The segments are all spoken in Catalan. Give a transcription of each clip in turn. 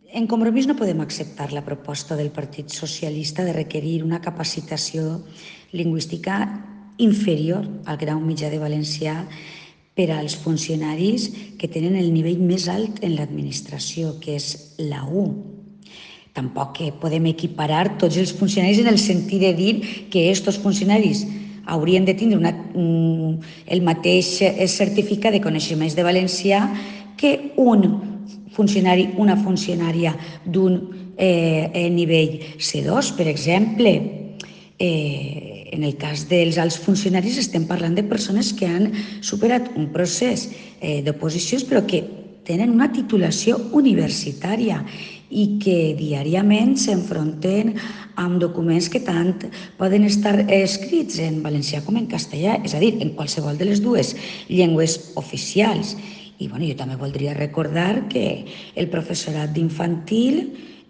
En Compromís no podem acceptar la proposta del Partit Socialista de requerir una capacitació lingüística inferior al grau mitjà de valencià per als funcionaris que tenen el nivell més alt en l'administració, que és la U. Tampoc podem equiparar tots els funcionaris en el sentit de dir que aquests funcionaris haurien de tindre el mateix certificat de coneixements de valencià que un funcionari, una funcionària d'un nivell C2, per exemple. En el cas dels alts funcionaris estem parlant de persones que han superat un procés d'oposicions però que tenen una titulació universitària i que diàriament s'enfronten amb documents que tant poden estar escrits en valencià com en castellà, és a dir, en qualsevol de les dues llengües oficials. I jo també voldria recordar que el professorat d'infantil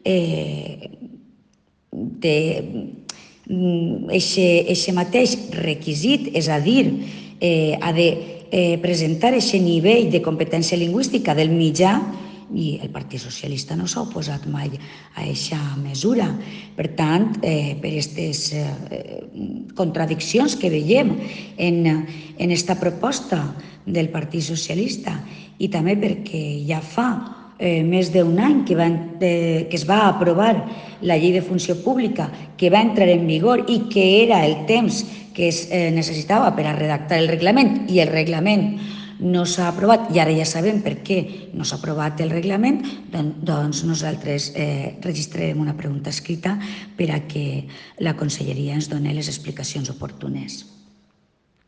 té aquest mateix requisit, és a dir, ha de presentar aquest nivell de competència lingüística del mitjà, i el Partit Socialista no s'ha oposat mai a aquesta mesura. Per tant, per aquestes contradiccions que veiem en aquesta proposta del Partit Socialista i també perquè ja fa més d'un any que es va aprovar la llei de funció pública, que va entrar en vigor i que era el temps que es necessitava per a redactar el reglament, i el reglament no s'ha aprovat, i ara ja sabem per què no s'ha aprovat el reglament, doncs nosaltres registrarem una pregunta escrita per a que la conselleria ens doni les explicacions oportunes.